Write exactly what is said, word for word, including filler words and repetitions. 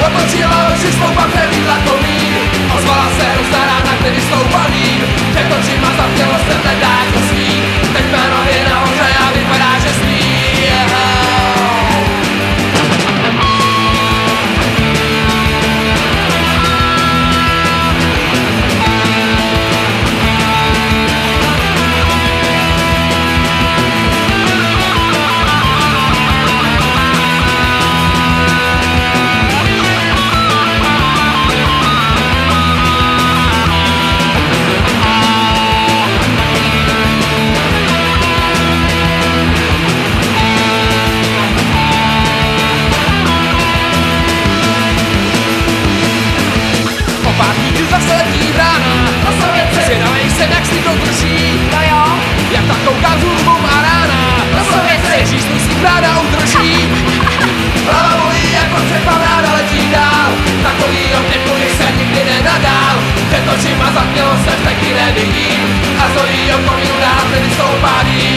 Otočila oči stoupat hnedý tlakový, ozvala se hrozná rána, který stoupaný. Před očima zapnělo se hledá to svý, teď má nohy nahoře a vypadá, že spí. Zase letí brána, zvědavej jsem, jak si to drží. No jo. Jak ta kouká s hudbou a rána, ježíš mi si brána udrží. Hlava bolí, jako třeba brána letí dál, takový obněku, když se nikdy nenadál. Před očima zapnělo se, taky nevidím, a zojí okolí dál, tedy stoupá dým.